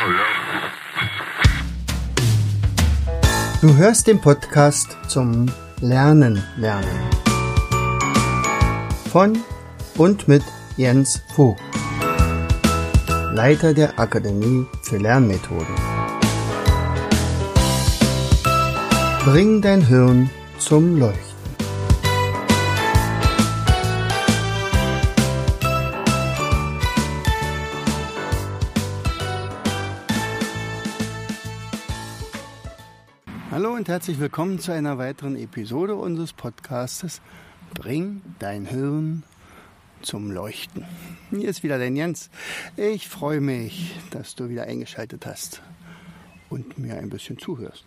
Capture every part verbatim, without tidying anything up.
Du hörst den Podcast zum Lernen lernen von und mit Jens Vogt, Leiter der Akademie für Lernmethoden. Bring dein Hirn zum Leuchten. Hallo und herzlich willkommen zu einer weiteren Episode unseres Podcastes Bring dein Hirn zum Leuchten. Hier ist wieder dein Jens. Ich freue mich, dass du wieder eingeschaltet hast und mir ein bisschen zuhörst.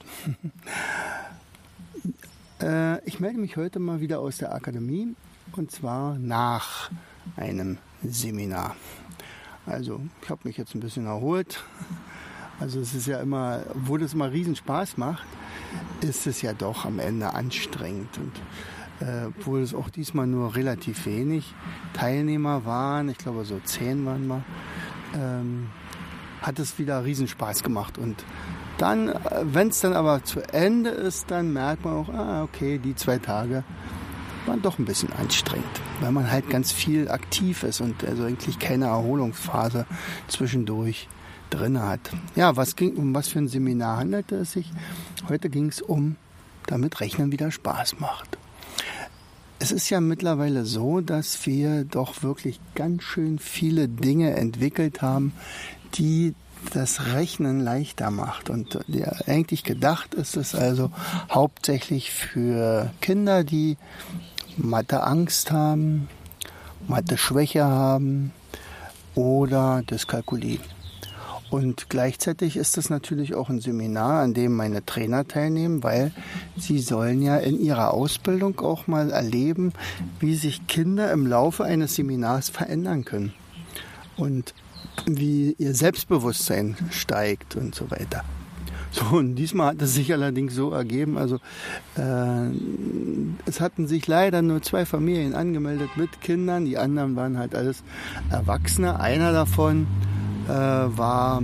äh, ich melde mich heute mal wieder aus der Akademie und zwar nach einem Seminar. Also ich habe mich jetzt ein bisschen erholt. Also es ist ja immer, obwohl es immer riesen Spaß macht, ist es ja doch am Ende anstrengend. Und äh, obwohl es auch diesmal nur relativ wenig Teilnehmer waren, ich glaube so zehn waren wir, ähm, hat es wieder riesen Spaß gemacht. Und dann, wenn es dann aber zu Ende ist, dann merkt man auch, ah, okay, die zwei Tage waren doch ein bisschen anstrengend, weil man halt ganz viel aktiv ist und also eigentlich keine Erholungsphase zwischendurch drin hat. Ja, was ging, um was für ein Seminar handelte es sich? Heute ging es um, damit Rechnen wieder Spaß macht. Es ist ja mittlerweile so, dass wir doch wirklich ganz schön viele Dinge entwickelt haben, die das Rechnen leichter macht. Und ja, eigentlich gedacht ist es also hauptsächlich für Kinder, die Mathe-Angst haben, Mathe-Schwäche haben oder Dyskalkulie. Und gleichzeitig ist es natürlich auch ein Seminar, an dem meine Trainer teilnehmen, weil sie sollen ja in ihrer Ausbildung auch mal erleben, wie sich Kinder im Laufe eines Seminars verändern können und wie ihr Selbstbewusstsein steigt und so weiter. So, und diesmal hat es sich allerdings so ergeben, also äh, es hatten sich leider nur zwei Familien angemeldet mit Kindern, die anderen waren halt alles Erwachsene. Einer davon äh, war,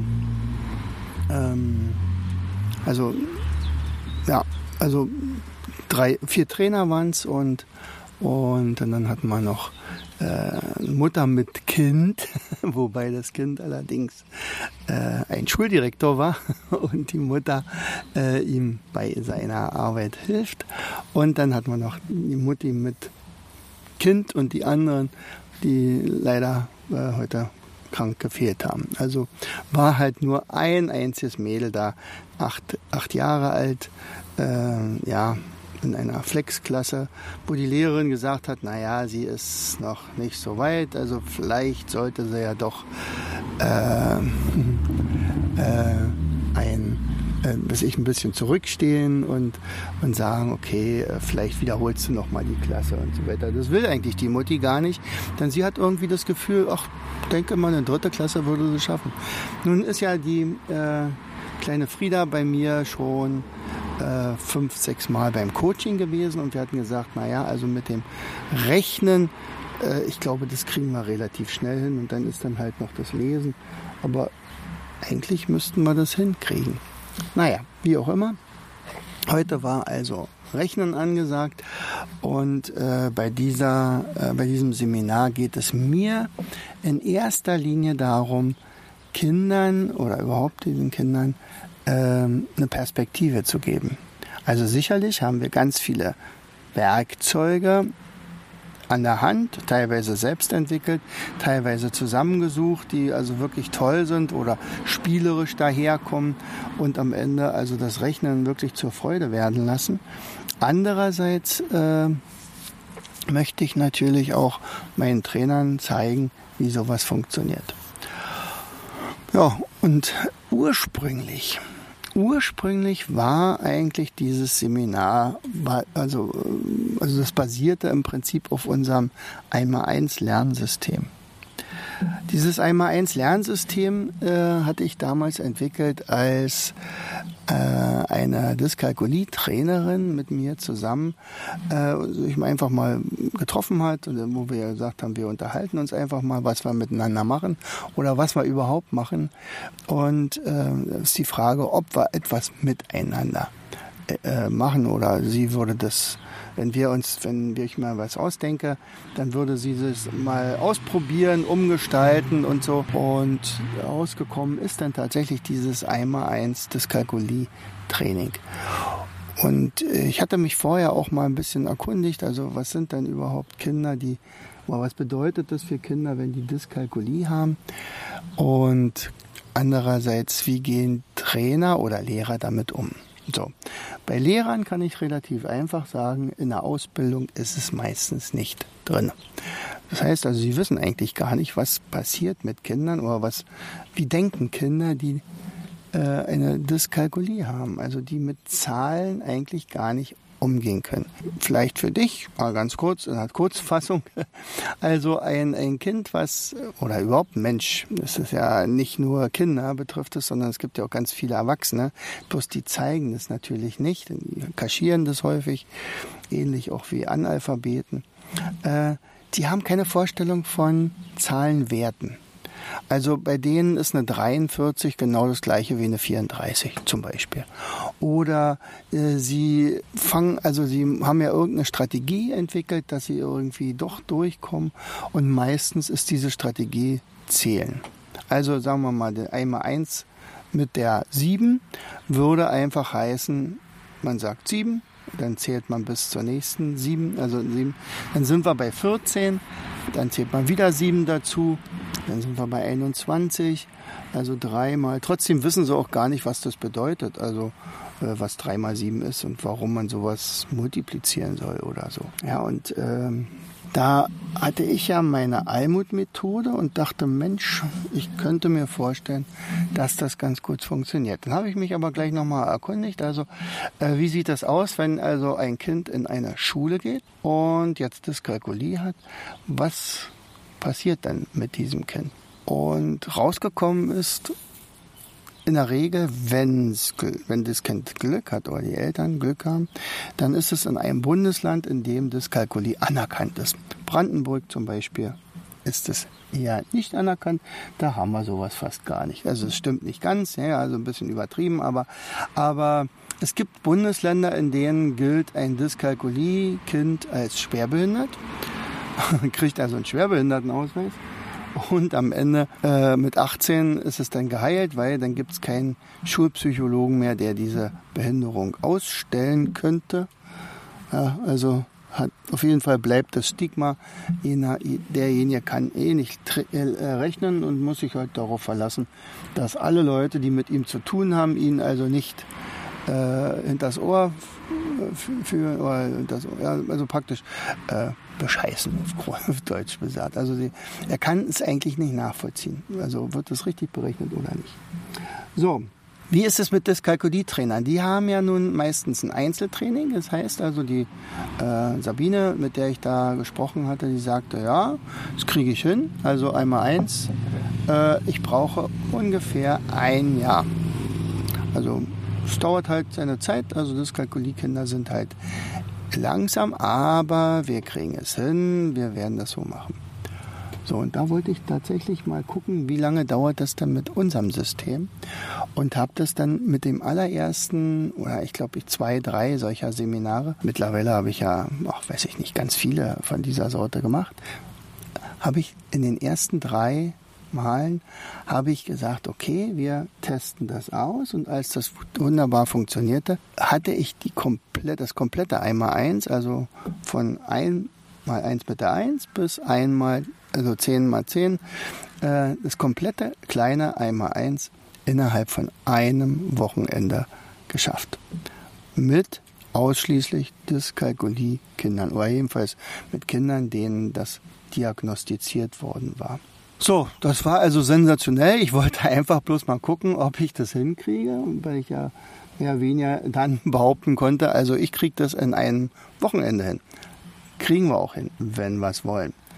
ähm, also, ja, also drei, vier Trainer waren es und, und dann hatten wir noch äh, Mutter mit Kind, wobei das Kind allerdings äh, ein Schuldirektor war und die Mutter äh, ihm bei seiner Arbeit hilft. Und dann hatten wir noch die Mutti mit Kind und die anderen, die leider äh, heute krank gefehlt haben. Also war halt nur ein einziges Mädel da, acht, acht Jahre alt, äh, ja, in einer Flexklasse, wo die Lehrerin gesagt hat, naja, sie ist noch nicht so weit, also vielleicht sollte sie ja doch äh, äh, ein, äh, bis ich ein bisschen zurückstehen und, und sagen, okay, äh, vielleicht wiederholst du noch mal die Klasse und so weiter. Das will eigentlich die Mutti gar nicht, denn sie hat irgendwie das Gefühl, ach, denke mal, eine dritte Klasse würde sie schaffen. Nun ist ja die äh, kleine Frieda bei mir schon äh, fünf, sechs Mal beim Coaching gewesen und wir hatten gesagt, naja, also mit dem Rechnen, äh, ich glaube, das kriegen wir relativ schnell hin und dann ist dann halt noch das Lesen, aber eigentlich müssten wir das hinkriegen. Naja, wie auch immer. Heute war also Rechnen angesagt und äh, bei, dieser, äh, bei diesem Seminar geht es mir in erster Linie darum, Kindern oder überhaupt diesen Kindern äh, eine Perspektive zu geben. Also sicherlich haben wir ganz viele Werkzeuge an der Hand, teilweise selbst entwickelt, teilweise zusammengesucht, die also wirklich toll sind oder spielerisch daherkommen und am Ende also das Rechnen wirklich zur Freude werden lassen. Andererseits äh, möchte ich natürlich auch meinen Trainern zeigen, wie sowas funktioniert. Ja, und ursprünglich, ursprünglich war eigentlich dieses Seminar, also, also das basierte im Prinzip auf unserem eins mal eins Lernsystem. Dieses eins mal eins Lernsystem äh, hatte ich damals entwickelt, als äh, eine Dyskalkulie-Trainerin mit mir zusammen äh, sich einfach mal getroffen hat, wo wir gesagt haben, wir unterhalten uns einfach mal, was wir miteinander machen oder was wir überhaupt machen. Und äh, ist die Frage, ob wir etwas miteinander äh, machen oder sie würde das, wenn wir uns, wenn ich mal was ausdenke, dann würde sie das mal ausprobieren, umgestalten und so. Und rausgekommen ist dann tatsächlich dieses eins mal eins Dyskalkulie-Training. Und ich hatte mich vorher auch mal ein bisschen erkundigt, also was sind denn überhaupt Kinder, die, oder was bedeutet das für Kinder, wenn die Dyskalkulie haben? Und andererseits, wie gehen Trainer oder Lehrer damit um? So. Bei Lehrern kann ich relativ einfach sagen, in der Ausbildung ist es meistens nicht drin. Das heißt also, sie wissen eigentlich gar nicht, was passiert mit Kindern oder was, wie denken Kinder, die äh, eine Dyskalkulie haben, also die mit Zahlen eigentlich gar nicht umgehen können. Vielleicht für dich, mal ganz kurz, in einer Kurzfassung, also ein, ein Kind, was, oder überhaupt ein Mensch, das ist ja nicht nur Kinder betrifft es, sondern es gibt ja auch ganz viele Erwachsene, bloß die zeigen das natürlich nicht, die kaschieren das häufig, ähnlich auch wie Analphabeten. Äh, die haben keine Vorstellung von Zahlenwerten. Also bei denen ist eine dreiundvierzig genau das gleiche wie eine vierunddreißig zum Beispiel. Oder äh, sie fangen, also sie haben ja irgendeine Strategie entwickelt, dass sie irgendwie doch durchkommen und meistens ist diese Strategie Zählen. Also sagen wir mal, der eins mal eins mit der sieben würde einfach heißen, man sagt sieben, dann zählt man bis zur nächsten sieben, also sieben, dann sind wir bei vierzehn, dann zählt man wieder sieben dazu, dann sind wir bei einundzwanzig, also dreimal. Trotzdem wissen sie auch gar nicht, was das bedeutet, also äh, was drei mal sieben ist und warum man sowas multiplizieren soll oder so. Ja, und ähm, da hatte ich ja meine Almut-Methode und dachte, Mensch, ich könnte mir vorstellen, dass das ganz gut funktioniert. Dann habe ich mich aber gleich nochmal erkundigt, also äh, wie sieht das aus, wenn also ein Kind in eine Schule geht und jetzt Dyskalkulie hat, was passiert dann mit diesem Kind? Und rausgekommen ist, in der Regel, wenn's, wenn das Kind Glück hat oder die Eltern Glück haben, dann ist es in einem Bundesland, in dem Dyskalkulie anerkannt ist. Brandenburg zum Beispiel ist es eher nicht anerkannt. Da haben wir sowas fast gar nicht. Also es stimmt nicht ganz, ja, also ein bisschen übertrieben, aber, aber es gibt Bundesländer, in denen gilt ein Dyskalkulie-Kind als schwerbehindert, kriegt also einen Schwerbehindertenausweis. Und am Ende äh, mit achtzehn ist es dann geheilt, weil dann gibt es keinen Schulpsychologen mehr, der diese Behinderung ausstellen könnte. Ja, also hat, auf jeden Fall bleibt das Stigma, jener, derjenige kann eh nicht äh, rechnen und muss sich halt darauf verlassen, dass alle Leute, die mit ihm zu tun haben, ihn also nicht äh, hinters Ohr führen, oder das, ja, also praktisch äh, bescheißen, auf Deutsch gesagt. Also sie, er kann es eigentlich nicht nachvollziehen. Also wird das richtig berechnet oder nicht. So, wie ist es mit Dyskalkulie-Trainern? Die haben ja nun meistens ein Einzeltraining. Das heißt also, die äh, Sabine, mit der ich da gesprochen hatte, die sagte, ja, das kriege ich hin. Also einmal eins. Äh, ich brauche ungefähr ein Jahr. Also es dauert halt seine Zeit. Also Dyskalkulie-Kinder sind halt langsam, aber wir kriegen es hin, wir werden das so machen. So, und da wollte ich tatsächlich mal gucken, wie lange dauert das dann mit unserem System und habe das dann mit dem allerersten, oder ich glaube ich zwei, drei solcher Seminare, mittlerweile habe ich ja, ach, weiß ich nicht, ganz viele von dieser Sorte gemacht, habe ich in den ersten drei Malen habe ich gesagt, okay, wir testen das aus und als das wunderbar funktionierte, hatte ich die komplett, das komplette eins mal eins, also von eins mal eins mit der eins bis einmal, also zehn mal zehn, äh, das komplette kleine eins mal eins innerhalb von einem Wochenende geschafft. Mit ausschließlich Dyskalkulie-Kindern oder jedenfalls mit Kindern, denen das diagnostiziert worden war. So, das war also sensationell. Ich wollte einfach bloß mal gucken, ob ich das hinkriege, weil ich ja mehr oder weniger dann behaupten konnte, also ich kriege das in einem Wochenende hin. Kriegen wir auch hin, wenn wir es wollen.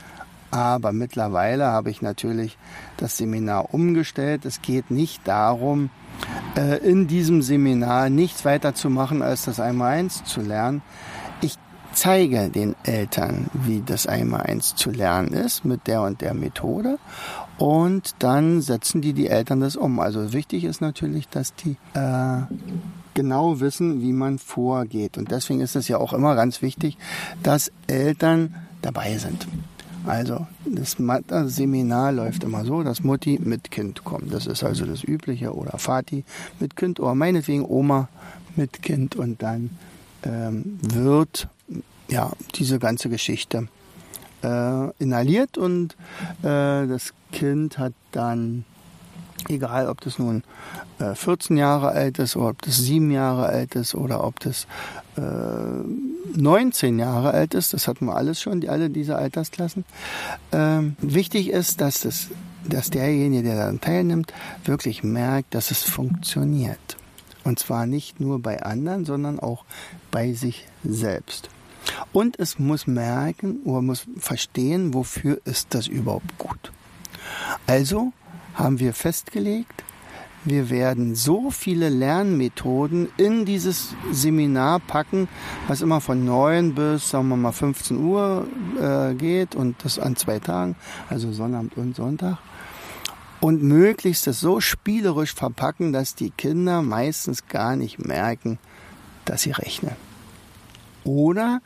Aber mittlerweile habe ich natürlich das Seminar umgestellt. Es geht nicht darum, in diesem Seminar nichts weiter zu machen, als das Einmaleins zu lernen. Ich zeige den Eltern, wie das Einmaleins zu lernen ist, mit der und der Methode. Und dann setzen die die Eltern das um. Also wichtig ist natürlich, dass die äh, genau wissen, wie man vorgeht. Und deswegen ist es ja auch immer ganz wichtig, dass Eltern dabei sind. Also das, das Seminar läuft immer so, dass Mutti mit Kind kommt. Das ist also das Übliche. Oder Vati mit Kind oder meinetwegen Oma mit Kind. Und dann ähm, wird ja diese ganze Geschichte äh, inhaliert und äh, das Kind hat dann, egal ob das nun äh, vierzehn Jahre alt ist oder ob das sieben Jahre alt ist oder ob das äh, neunzehn Jahre alt ist, das hatten wir alles schon, die, alle diese Altersklassen. Ähm, wichtig ist, dass, das, dass derjenige, der daran teilnimmt, wirklich merkt, dass es funktioniert. Und zwar nicht nur bei anderen, sondern auch bei sich selbst. Und es muss merken oder muss verstehen, wofür ist das überhaupt gut. Also haben wir festgelegt, wir werden so viele Lernmethoden in dieses Seminar packen, was immer von neun bis, sagen wir mal, fünfzehn Uhr äh, geht und das an zwei Tagen, also Sonnabend und Sonntag. Und möglichst das so spielerisch verpacken, dass die Kinder meistens gar nicht merken, dass sie rechnen. Oder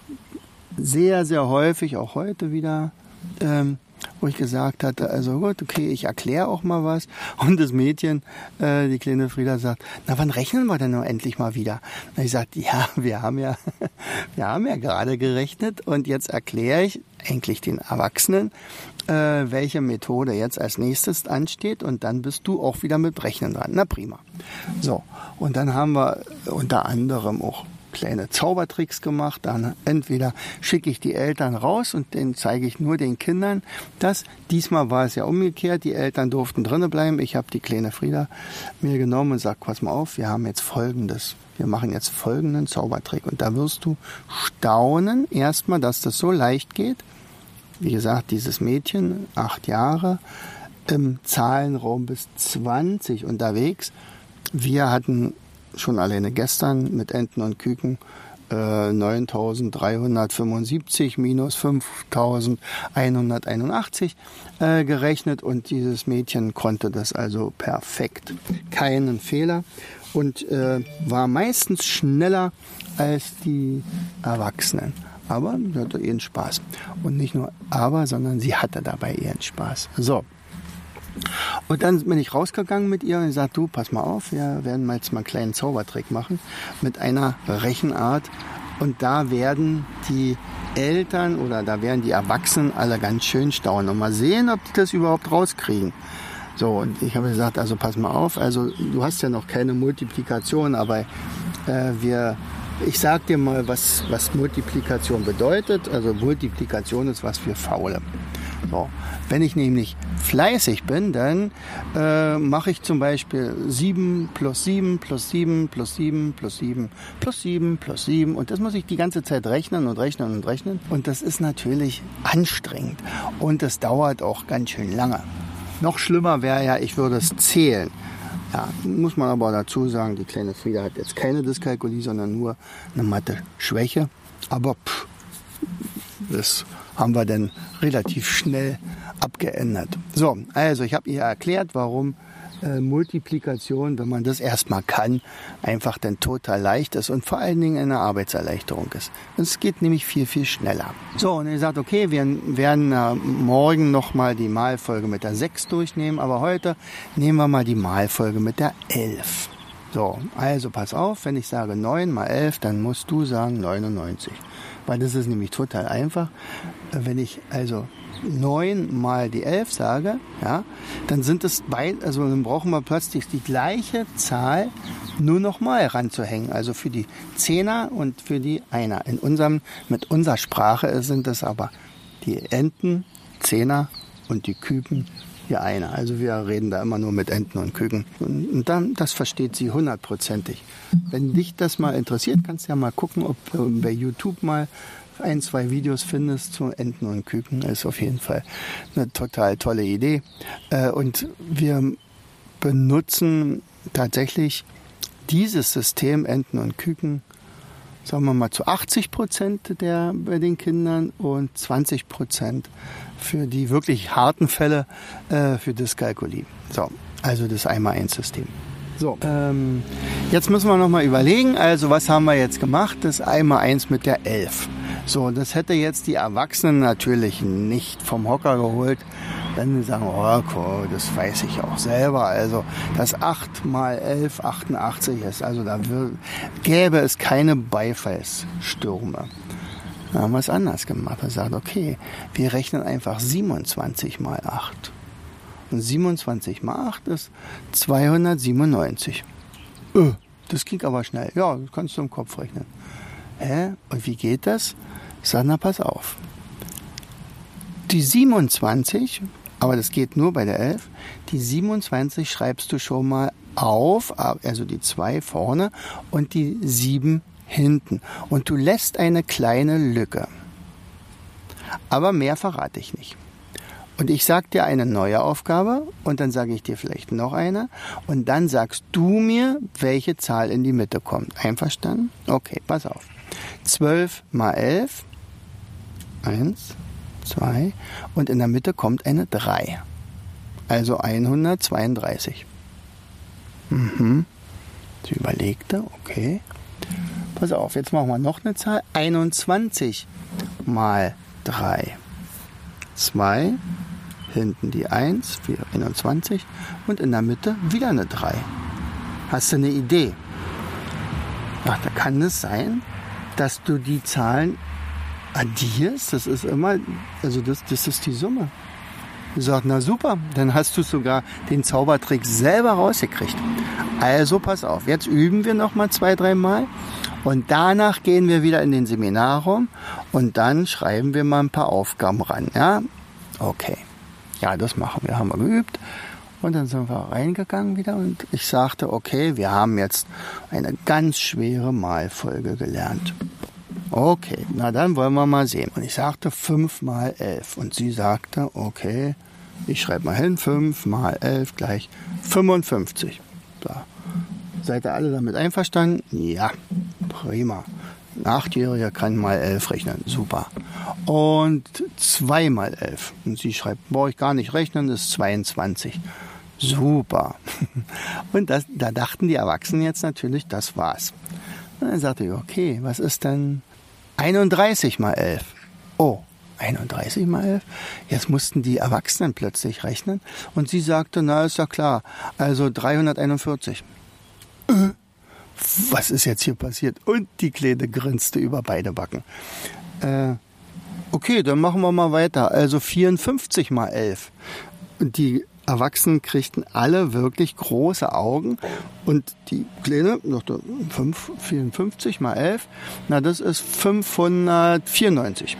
sehr, sehr häufig, auch heute wieder, ähm, wo ich gesagt hatte, also gut, okay, ich erkläre auch mal was. Und das Mädchen, äh, die kleine Frieda, sagt, na, wann rechnen wir denn noch endlich mal wieder? Und ich sagte, ja, wir haben ja, wir haben ja gerade gerechnet und jetzt erkläre ich eigentlich den Erwachsenen, äh, welche Methode jetzt als nächstes ansteht und dann bist du auch wieder mit Rechnen dran. Na prima. So, und dann haben wir unter anderem auch kleine Zaubertricks gemacht. Dann entweder schicke ich die Eltern raus und den zeige ich nur den Kindern. Das, diesmal war es ja umgekehrt. Die Eltern durften drinnen bleiben. Ich habe die kleine Frieda mir genommen und sage, pass mal auf, wir haben jetzt folgendes. Wir machen jetzt folgenden Zaubertrick. Und da wirst du staunen, erstmal, dass das so leicht geht. Wie gesagt, dieses Mädchen, acht Jahre, im Zahlenraum bis zwanzig unterwegs. Wir hatten schon alleine gestern mit Enten und Küken äh, neuntausenddreihundertfünfundsiebzig minus fünftausendeinhunderteinundachtzig äh, gerechnet und dieses Mädchen konnte das also perfekt. Keinen Fehler und äh, war meistens schneller als die Erwachsenen. Aber sie hatte ihren Spaß. Und nicht nur aber, sondern sie hatte dabei ihren Spaß. So. Und dann bin ich rausgegangen mit ihr und gesagt, du, pass mal auf, wir werden mal jetzt mal einen kleinen Zaubertrick machen mit einer Rechenart. Und da werden die Eltern oder da werden die Erwachsenen alle ganz schön staunen und mal sehen, ob die das überhaupt rauskriegen. So, und ich habe gesagt, also pass mal auf, also du hast ja noch keine Multiplikation, aber äh, wir... Ich sag dir mal, was, was Multiplikation bedeutet. Also Multiplikation ist was für Faule. So. Wenn ich nämlich fleißig bin, dann äh, mache ich zum Beispiel sieben plus sieben plus sieben plus sieben plus sieben plus sieben plus sieben und das muss ich die ganze Zeit rechnen und rechnen und rechnen. Und das ist natürlich anstrengend und das dauert auch ganz schön lange. Noch schlimmer wäre ja, ich würde es zählen. Ja, muss man aber dazu sagen, die kleine Frieda hat jetzt keine Dyskalkulie, sondern nur eine Mathe-Schwäche. Aber pff, das haben wir dann relativ schnell abgeändert. So, also ich habe ihr erklärt, warum äh, Multiplikation, wenn man das erstmal kann, einfach dann total leicht ist und vor allen Dingen eine Arbeitserleichterung ist. Es geht nämlich viel, viel schneller. So, und er sagt, okay, wir werden äh, morgen nochmal die Malfolge mit der sechs durchnehmen, aber heute nehmen wir mal die Malfolge mit der elf. So, also pass auf, wenn ich sage neun mal elf, dann musst du sagen neunundneunzig. Weil das ist nämlich total einfach. Wenn ich also neun mal die elf sage, ja, dann sind es beid, also dann brauchen wir plötzlich die gleiche Zahl nur noch mal ranzuhängen. Also für die Zehner und für die Einer. In unserem, mit unserer Sprache sind es aber die Enten, Zehner und die Küken, die Einer. Also wir reden da immer nur mit Enten und Küken. Und dann, das versteht sie hundertprozentig. Wenn dich das mal interessiert, kannst du ja mal gucken, ob bei YouTube mal ein, zwei Videos findest zu Enten und Küken, ist auf jeden Fall eine total tolle Idee. Und wir benutzen tatsächlich dieses System Enten und Küken, sagen wir mal, zu achtzig Prozent der, bei den Kindern und zwanzig Prozent für die wirklich harten Fälle äh, für Dyskalkulie. So, also das einmal eins System. So, ähm, jetzt müssen wir nochmal überlegen, also was haben wir jetzt gemacht? Das einmal eins mit der elf. So, das hätte jetzt die Erwachsenen natürlich nicht vom Hocker geholt. Dann sagen, oh, cool, das weiß ich auch selber. Also, dass acht mal elf achtundachtzig ist, also da wär, gäbe es keine Beifallsstürme. Da haben wir es anders gemacht. Wir sagen, okay, wir rechnen einfach siebenundzwanzig mal acht. Und siebenundzwanzig mal acht ist zweihundertsiebenundneunzig. Öh, das ging aber schnell. Ja, das kannst du im Kopf rechnen. Hä? Und wie geht das? Ich sage, na, pass auf. Die siebenundzwanzig, aber das geht nur bei der elf, die siebenundzwanzig schreibst du schon mal auf, also die zwei vorne und die sieben hinten. Und du lässt eine kleine Lücke. Aber mehr verrate ich nicht. Und ich sage dir eine neue Aufgabe und dann sage ich dir vielleicht noch eine und dann sagst du mir, welche Zahl in die Mitte kommt. Einverstanden? Okay, pass auf. zwölf mal elf, eins, zwei und in der Mitte kommt eine drei. Also hundertzweiunddreißig. Mhm. Sie überlegte, okay. Pass auf, jetzt machen wir noch eine Zahl. einundzwanzig mal drei. zwei, hinten die eins, einundzwanzig und in der Mitte wieder eine drei. Hast du eine Idee? Ach, da kann es sein, dass du die Zahlen addierst. Das ist immer, also das, das ist die Summe. Ich sage, na super, dann hast du sogar den Zaubertrick selber rausgekriegt. Also pass auf, jetzt üben wir noch mal zwei, drei Mal und danach gehen wir wieder in den Seminarraum und dann schreiben wir mal ein paar Aufgaben ran. Ja, okay. Ja, das machen wir, haben wir geübt. Und dann sind wir reingegangen wieder und ich sagte, okay, wir haben jetzt eine ganz schwere Malfolge gelernt. Okay, na dann wollen wir mal sehen. Und ich sagte fünf mal elf. Und sie sagte, okay, ich schreibe mal hin, fünf mal elf gleich fünfundfünfzig. So. Seid ihr alle damit einverstanden? Ja, prima. Ein Achtjähriger kann mal elf rechnen, super. Und zwei mal elf. Und sie schreibt, brauche ich gar nicht rechnen, das ist zweiundzwanzig. Super. Und das, da dachten die Erwachsenen jetzt natürlich, das war's. Und dann sagte ich, okay, was ist denn einunddreißig mal elf? Oh, einunddreißig mal elf? Jetzt mussten die Erwachsenen plötzlich rechnen. Und sie sagte, na, ist ja klar, also dreihunderteinundvierzig. Äh, was ist jetzt hier passiert? Und die Kleine grinste über beide Backen. Äh, okay, dann machen wir mal weiter. Also vierundfünfzig mal elf. Und die Erwachsenen kriegten alle wirklich große Augen und die Kleine sagte, vierundfünfzig mal elf, na das ist fünfhundertvierundneunzig.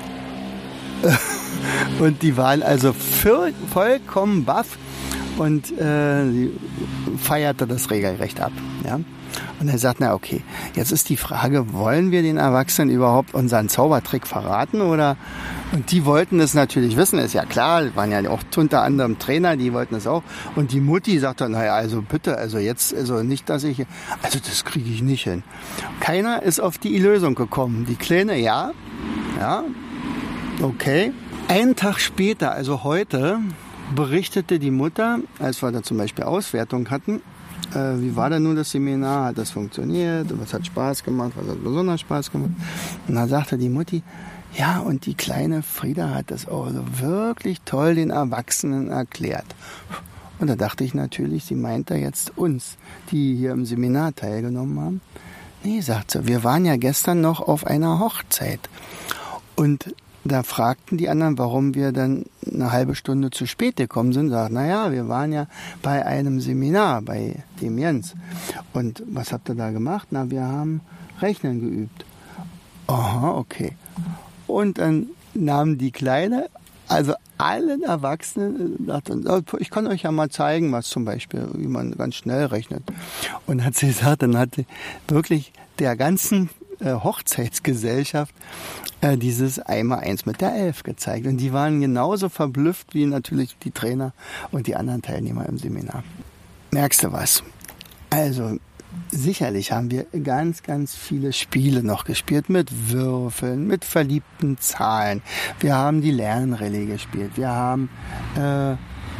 Und die waren also vollkommen baff und äh, sie feierte das regelrecht ab. Ja? Und er sagt, na okay, jetzt ist die Frage, wollen wir den Erwachsenen überhaupt unseren Zaubertrick verraten? Oder? Und die wollten es natürlich wissen, ist ja klar, die waren ja auch unter anderem Trainer, die wollten es auch. Und die Mutti sagte, naja, also bitte, also jetzt, also nicht, dass ich, also das kriege ich nicht hin. Keiner ist auf die Lösung gekommen. Die Kleine, ja, ja, okay. Einen Tag später, also heute, berichtete die Mutter, als wir da zum Beispiel Auswertung hatten, äh, wie war denn nun das Seminar, hat das funktioniert, was hat Spaß gemacht, was hat besonders Spaß gemacht. Und dann sagte die Mutti, ja, und die kleine Frieda hat das auch so wirklich toll den Erwachsenen erklärt. Und da dachte ich natürlich, sie meint da jetzt uns, die hier im Seminar teilgenommen haben. Nee, sagt sie, wir waren ja gestern noch auf einer Hochzeit. Und da fragten die anderen, warum wir dann eine halbe Stunde zu spät gekommen sind. Sagt, naja, wir waren ja bei einem Seminar, bei dem Jens. Und was habt ihr da gemacht? Na, wir haben Rechnen geübt. Aha, okay. Und dann nahm die Kleine, also allen Erwachsenen, dachten, ich kann euch ja mal zeigen, was zum Beispiel, wie man ganz schnell rechnet. Und hat sie gesagt, dann hat sie wirklich der ganzen äh, Hochzeitsgesellschaft äh, dieses Einmaleins mit der Elf gezeigt. Und die waren genauso verblüfft wie natürlich die Trainer und die anderen Teilnehmer im Seminar. Merkst du was? Also sicherlich haben wir ganz, ganz viele Spiele noch gespielt mit Würfeln, mit verliebten Zahlen. Wir haben die Lernrallye gespielt. Wir haben äh,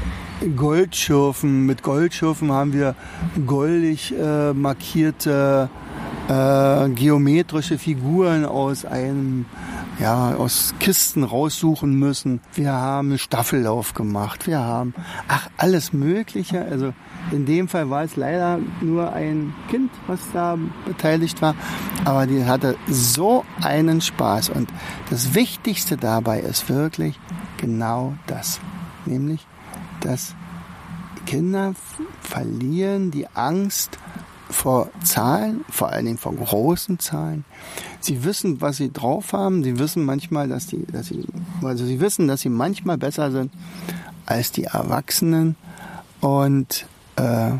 Goldschürfen. Mit Goldschürfen haben wir goldig äh, markierte äh, geometrische Figuren aus einem, ja, aus Kisten raussuchen müssen. Wir haben einen Staffellauf gemacht. Wir haben, ach, alles Mögliche. Also in dem Fall war es leider nur ein Kind, was da beteiligt war. Aber die hatte so einen Spaß. Und das Wichtigste dabei ist wirklich genau das. Nämlich, dass Kinder verlieren die Angst vor Zahlen, vor allen Dingen vor großen Zahlen. Sie wissen, was sie drauf haben. Sie wissen manchmal, dass die, dass sie, also sie wissen, dass sie manchmal besser sind als die Erwachsenen. Und äh,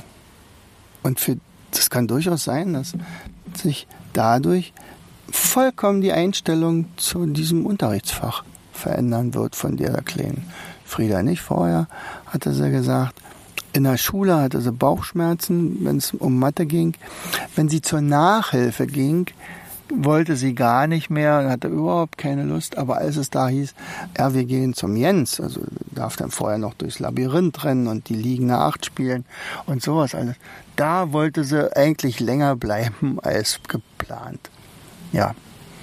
und für das kann durchaus sein, dass sich dadurch vollkommen die Einstellung zu diesem Unterrichtsfach verändern wird von der kleinen Frieda. Nicht vorher hatte sie gesagt, in der Schule hatte sie Bauchschmerzen, wenn es um Mathe ging. Wenn sie zur Nachhilfe ging, wollte sie gar nicht mehr, hatte überhaupt keine Lust. Aber als es da hieß, ja, wir gehen zum Jens, also darf dann vorher noch durchs Labyrinth rennen und die liegende Acht spielen und sowas alles, da wollte sie eigentlich länger bleiben als geplant. Ja,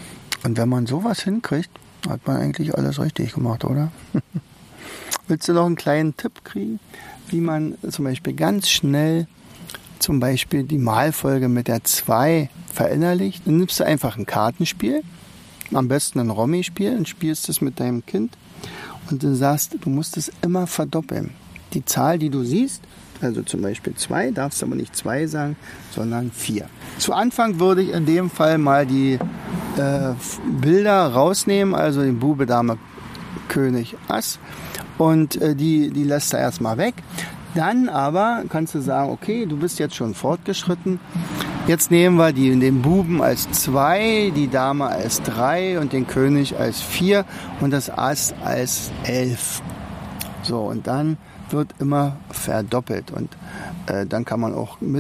und wenn man sowas hinkriegt, hat man eigentlich alles richtig gemacht, oder? Willst du noch einen kleinen Tipp kriegen, wie man zum Beispiel ganz schnell zum Beispiel die Malfolge mit der zwei verinnerlicht? Dann nimmst du einfach ein Kartenspiel, am besten ein Rommi-Spiel, und spielst es mit deinem Kind und du sagst, du musst es immer verdoppeln. Die Zahl, die du siehst, also zum Beispiel zwei, darfst aber nicht zwei sagen, sondern vier. Zu Anfang würde ich in dem Fall mal die äh, Bilder rausnehmen, also den Bube, Dame, König, Ass, und äh, die, die lässt er erstmal weg. Dann aber kannst du sagen, okay, du bist jetzt schon fortgeschritten. Jetzt nehmen wir die, den Buben als zwei, die Dame als drei und den König als vier und das Ass als elf. So, und dann wird immer verdoppelt. Und äh, dann kann man auch mit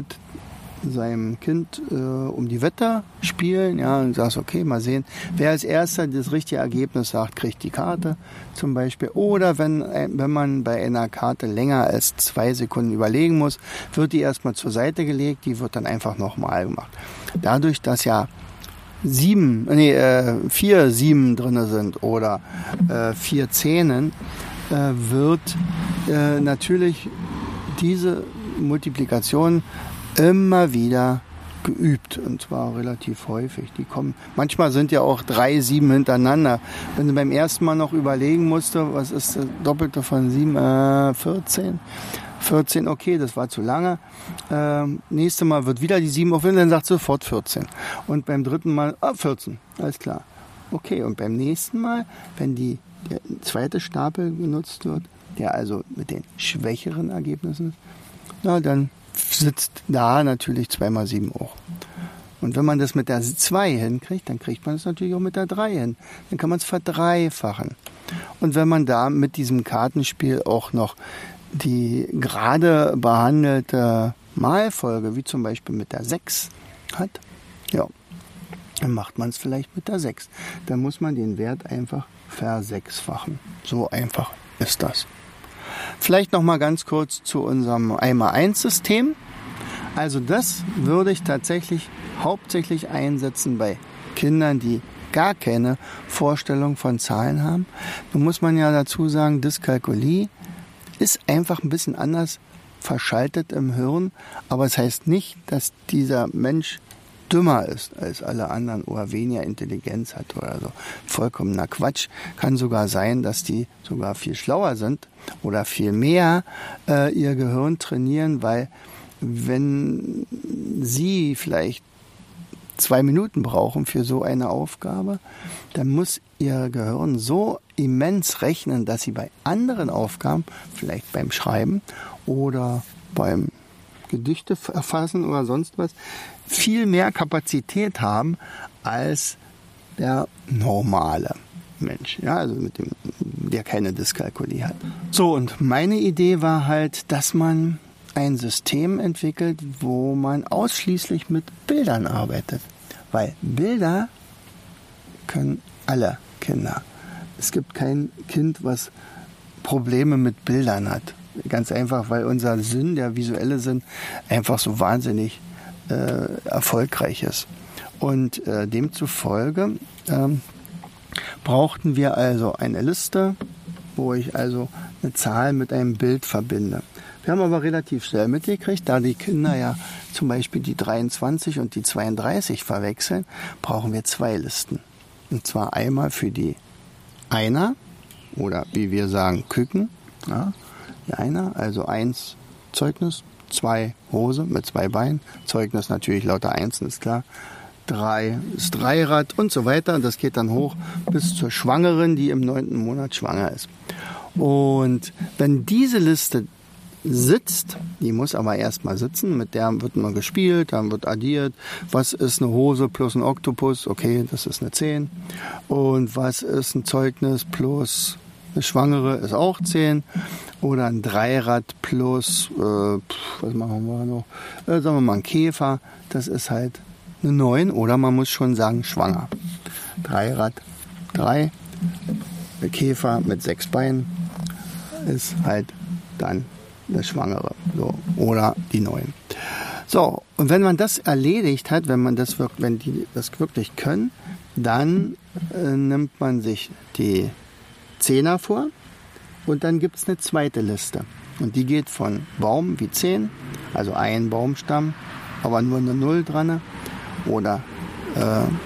seinem Kind äh, um die Wette spielen, ja, und sagst, okay, mal sehen, wer als erster das richtige Ergebnis sagt, kriegt die Karte zum Beispiel. Oder wenn, wenn man bei einer Karte länger als zwei Sekunden überlegen muss, wird die erstmal zur Seite gelegt, die wird dann einfach nochmal gemacht. Dadurch, dass ja sieben, nee, äh, vier Sieben drin sind oder äh, vier Zehnen, äh, wird äh, natürlich diese Multiplikation immer wieder geübt, und zwar relativ häufig. Die kommen, manchmal sind ja auch drei Sieben hintereinander. Wenn du beim ersten Mal noch überlegen musste, was ist das Doppelte von sieben? Äh, vierzehn. vierzehn, okay, das war zu lange. Ähm, nächste Mal wird wieder die sieben aufhören, dann sagt sofort vierzehn. Und beim dritten Mal, ah, vierzehn, alles klar. Okay, und beim nächsten Mal, wenn die, der zweite Stapel genutzt wird, der also mit den schwächeren Ergebnissen ist, na, dann sitzt da natürlich zwei mal sieben auch. Und wenn man das mit der zwei hinkriegt, dann kriegt man es natürlich auch mit der drei hin. Dann kann man es verdreifachen. Und wenn man da mit diesem Kartenspiel auch noch die gerade behandelte Malfolge, wie zum Beispiel mit der sechs hat, ja, dann macht man es vielleicht mit der sechs. Dann muss man den Wert einfach versechsfachen. So einfach ist das. Vielleicht noch mal ganz kurz zu unserem eins mal eins System. Also das würde ich tatsächlich hauptsächlich einsetzen bei Kindern, die gar keine Vorstellung von Zahlen haben. Nun muss man ja dazu sagen, Dyskalkulie ist einfach ein bisschen anders verschaltet im Hirn, aber es heißt nicht, dass dieser Mensch dümmer ist als alle anderen oder weniger Intelligenz hat oder so. Vollkommener Quatsch. Kann sogar sein, dass die sogar viel schlauer sind oder viel mehr äh, ihr Gehirn trainieren, weil wenn sie vielleicht zwei Minuten brauchen für so eine Aufgabe, dann muss ihr Gehirn so immens rechnen, dass sie bei anderen Aufgaben, vielleicht beim Schreiben oder beim Gedichte erfassen oder sonst was, viel mehr Kapazität haben als der normale Mensch, ja, also mit dem, der keine Dyskalkulie hat. So, und meine Idee war halt, dass man ein System entwickelt, wo man ausschließlich mit Bildern arbeitet. Weil Bilder können alle Kinder. Es gibt kein Kind, was Probleme mit Bildern hat. Ganz einfach, weil unser Sinn, der visuelle Sinn, einfach so wahnsinnig äh, erfolgreich ist. Und äh, demzufolge ähm, brauchten wir also eine Liste, wo ich also eine Zahl mit einem Bild verbinde. Wir haben aber relativ schnell mitgekriegt, da die Kinder ja zum Beispiel die dreiundzwanzig und die zweiunddreißig verwechseln, brauchen wir zwei Listen. Und zwar einmal für die Einer oder wie wir sagen Küken, ja, die Einer, also eins Zeugnis, zwei Hose mit zwei Beinen, Zeugnis natürlich lauter Einsen, ist klar. Drei ist Dreirad und so weiter. Das geht dann hoch bis zur Schwangeren, die im neunten Monat schwanger ist. Und wenn diese Liste sitzt, die muss aber erstmal sitzen, mit der wird man gespielt, dann wird addiert, was ist eine Hose plus ein Oktopus, okay, das ist eine zehn. Und was ist ein Zeugnis plus eine Schwangere, ist auch zehn. Oder ein Dreirad plus, äh, was machen wir noch, äh, sagen wir mal ein Käfer, das ist halt eine neun oder man muss schon sagen schwanger. Dreirad drei, Käfer mit sechs Beinen ist halt dann der Schwangere, so, oder die neun. So, und wenn man das erledigt hat, wenn man das, wenn die das wirklich können, dann äh, nimmt man sich die Zehner vor und dann gibt es eine zweite Liste. Und die geht von Baum wie zehn, also ein Baumstamm, aber nur eine Null dran. Oder äh,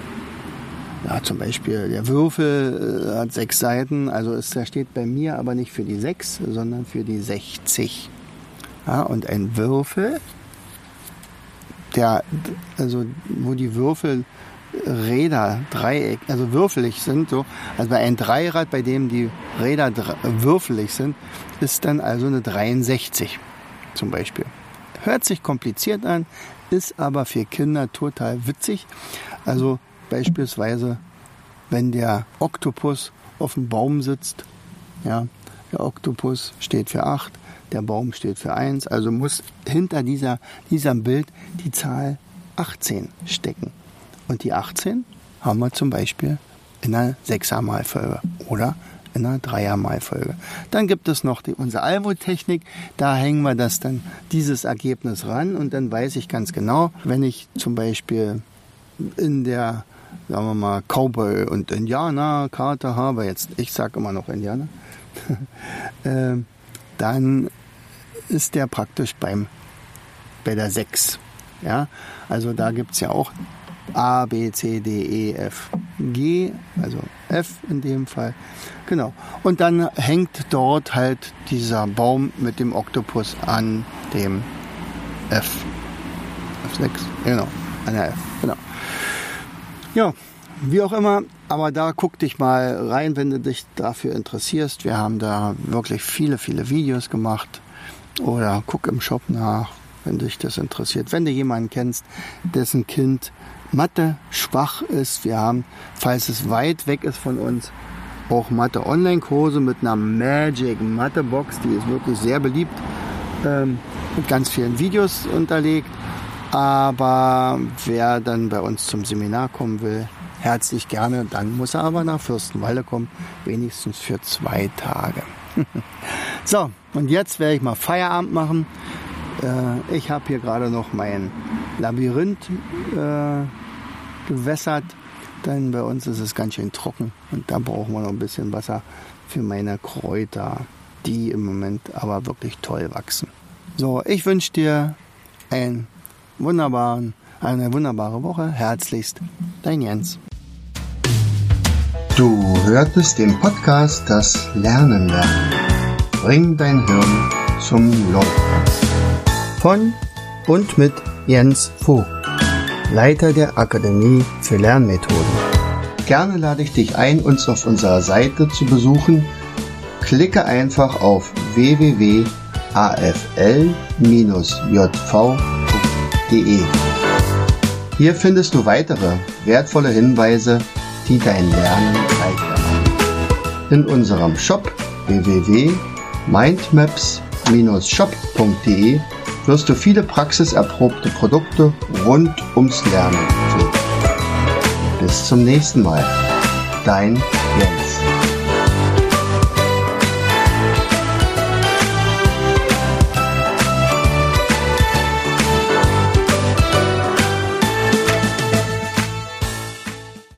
ja, zum Beispiel der Würfel äh, hat sechs Seiten, also ist, der steht bei mir aber nicht für die sechs, sondern für die sechzig. Ja, und ein Würfel, der, also wo die Würfelräder Dreieck, also würfelig sind, so, also bei einem Dreirad, bei dem die Räder dre- würfelig sind, ist dann also eine dreiundsechzig zum Beispiel. Hört sich kompliziert an, ist aber für Kinder total witzig. Also beispielsweise, wenn der Oktopus auf dem Baum sitzt, ja, der Oktopus steht für acht, der Baum steht für eins, also muss hinter dieser, diesem Bild die Zahl achtzehn stecken. Und die achtzehn haben wir zum Beispiel in einer Sechser-Malfolge oder in einer Dreier-Malfolge. Dann gibt es noch die, unsere Alvo-Technik, da hängen wir das dann, dieses Ergebnis ran und dann weiß ich ganz genau, wenn ich zum Beispiel in der, sagen wir mal, Cowboy- und Indianer-Karte habe, jetzt, ich sage immer noch Indianer, äh, dann ist der praktisch beim, bei der sechs. Ja? Also da gibt es ja auch A, B, C, D, E, F, G, also F in dem Fall. Genau. Und dann hängt dort halt dieser Baum mit dem Oktopus an dem F. F sechs, genau, an der F, genau. Ja, wie auch immer, aber da guck dich mal rein, wenn du dich dafür interessierst. Wir haben da wirklich viele, viele Videos gemacht. Oder guck im Shop nach, wenn dich das interessiert. Wenn du jemanden kennst, dessen Kind Mathe schwach ist. Wir haben, falls es weit weg ist von uns, auch Mathe-Online-Kurse mit einer Magic Mathe-Box. Die ist wirklich sehr beliebt. Ähm, mit ganz vielen Videos unterlegt. Aber wer dann bei uns zum Seminar kommen will, herzlich gerne. Dann muss er aber nach Fürstenwalde kommen. Wenigstens für zwei Tage. So, und jetzt werde ich mal Feierabend machen. Äh, ich habe hier gerade noch mein Labyrinth äh, gewässert, denn bei uns ist es ganz schön trocken und da brauchen wir noch ein bisschen Wasser für meine Kräuter, die im Moment aber wirklich toll wachsen. So, ich wünsche dir einen wunderbaren, eine wunderbare Woche. Herzlichst, dein Jens. Du hörtest den Podcast Das Lernen lernen. Bring dein Hirn zum Laufen. Von und mit Jens Vogt, Leiter der Akademie für Lernmethoden. Gerne lade ich dich ein, uns auf unserer Seite zu besuchen. Klicke einfach auf w w w punkt a f l Bindestrich j v punkt d e. Hier findest du weitere wertvolle Hinweise, die dein Lernen leichter machen. In unserem Shop w w w punkt mindmaps Bindestrich shop punkt d e wirst du viele praxiserprobte Produkte rund ums Lernen finden. Bis zum nächsten Mal. Dein Jens.